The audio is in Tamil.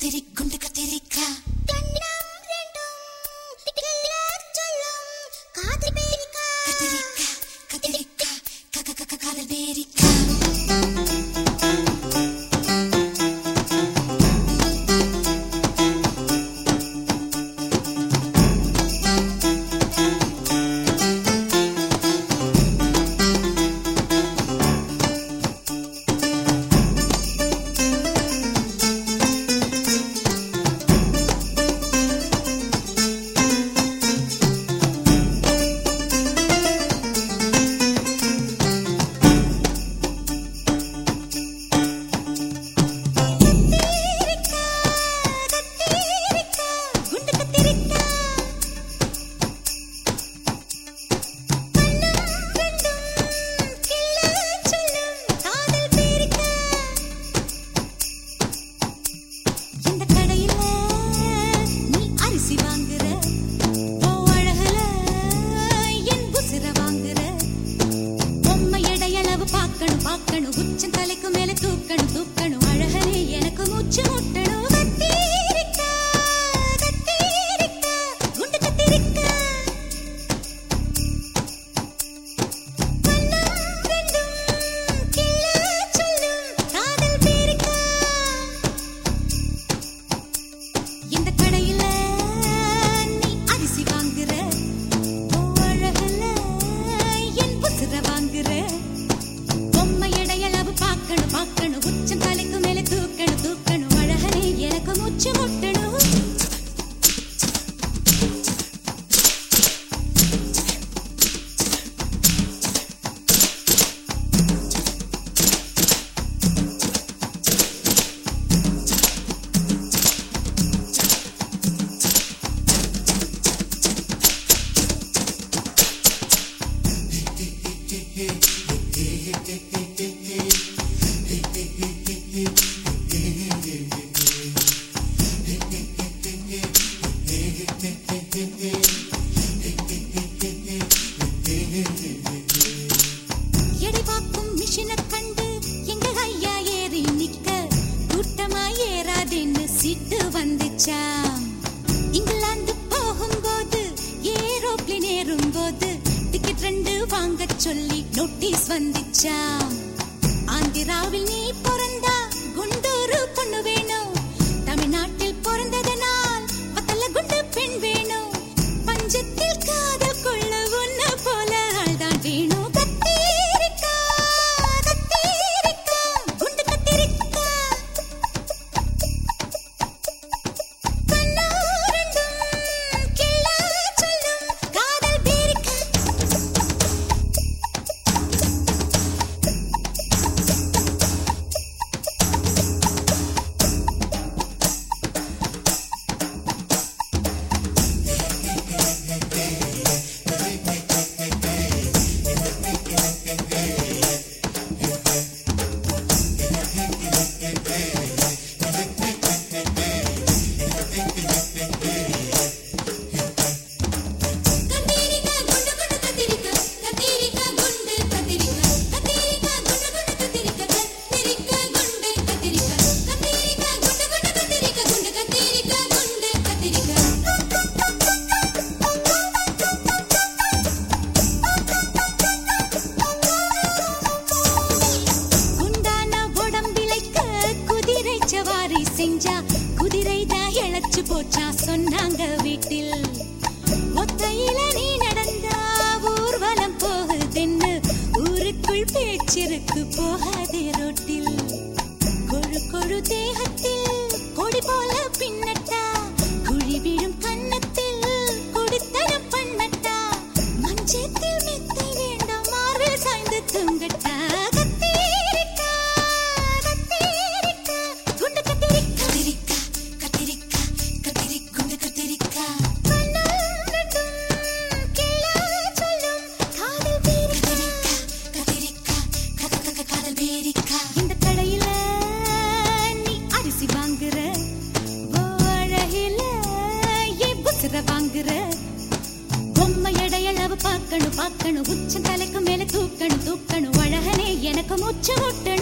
கத்திரி குண்டு கத்திரிக்கா கண்ணம் ரெண்டும் திக்கிலார் சொல்லும் காதல் பேரிக்கா கத்திரிக்கா கத்திரிக்கா காதல் பேரிக்கா இங்கிலாந்து போகும்போது ஏரோப்ளேன் ஏறும்போது டிக்கெட் 2 வாங்க சொல்லி நோட்டீஸ் வந்துச்சாம். ஆந்திராவில் நீ பிறந்தா குண்டூரு பொண்ணு வேணும், தமிழ்நாட்டில் பிறந்ததனால் பத்தல குண்டு பெண் வேணும், பஞ்சத்தில் காதல் கொள்ள ஒன்ன போல ஆள்தான் வேணும். கத்திரிக்கா கத்திரிக்கா குண்டு கத்திரிக்கா குதிரைதான் இழைச்சு போச்சா சொன்னாங்க வீட்டில். ஒத்தையில நீ நடந்தா ஊர்வலம் போகுதுன்னு ஊருக்குள் பேச்சிருக்கு போகாதே ரோட்டில். கொழு கொழு தேகத்தில் கொடி போல பின்னட்டா, குழி விழும் கன்னத்தில் குடித்தனம் பண்ணட்டா, மஞ்சத்தில் மெத்தை வேண்டாம் மார்பில் சாய்ந்து தூங்கட்டா. இந்த கடையில நீ அரிசி வாங்குற, அழகில புசுர வாங்குற, பொம்மை எடையளவு பார்க்கணும் பார்க்கணும், உச்ச தலைக்கு மேல தூக்கணும் தூக்கணும், அழகனே எனக்கு மூச்சு விட்டு